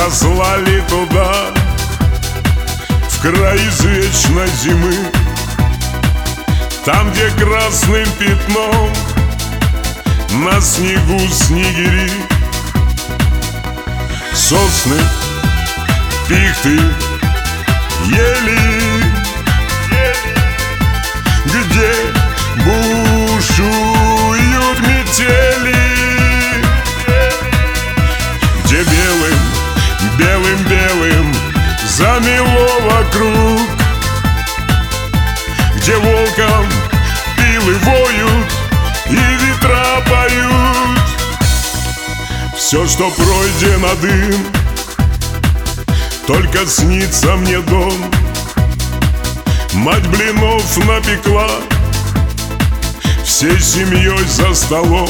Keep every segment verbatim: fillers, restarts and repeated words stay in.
сослали туда, в край извечной зимы, там, где красным пятном на снегу снегири. Сосны, пихты, ели, где бушуют метели, где белым, белым, белым замело вокруг, где волком пилы воют и ветра поют. Все, что пройдено дым, только снится мне дом. Мать блинов напекла, всей семьей за столом,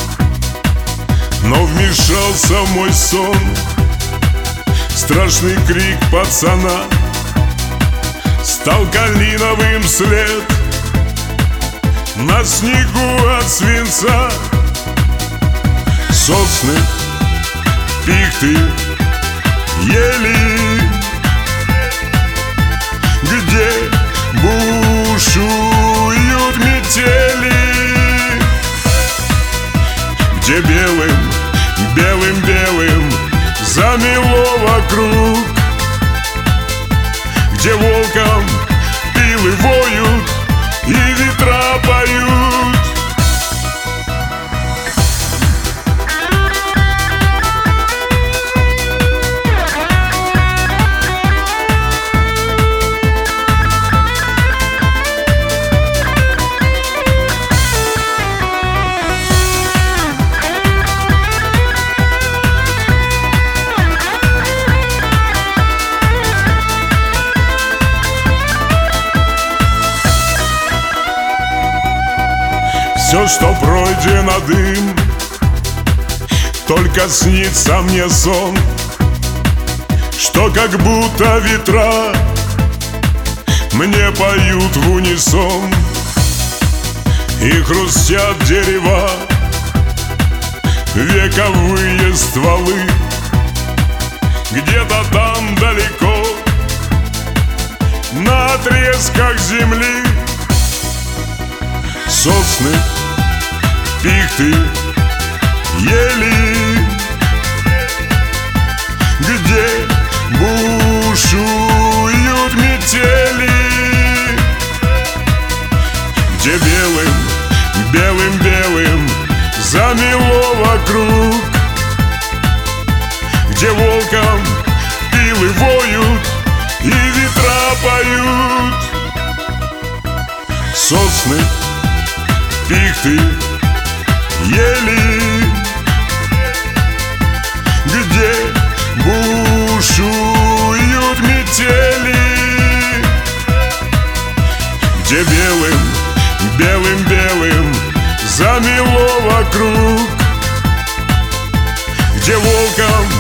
но вмешался в мой сон страшный крик пацана. Стал калиновым след на снегу от свинца. Сосны, пихты, ели, где бушуют метели, где белым, белым, белым замело вокруг, где волком пилы воют и ветра поют. Все, что пройдено дым, только снится мне сон, что как будто ветра мне поют в унисон. И хрустят дерева, вековые стволы, где-то там далеко на отрезках земли. Сосны, пихты, ели, где бушуют метели, где белым, белым, белым замело вокруг, где волком пилы воют и ветра поют. Сосны, пихты, ели, где бушуют метели, где белым, белым, белым замело вокруг, где волком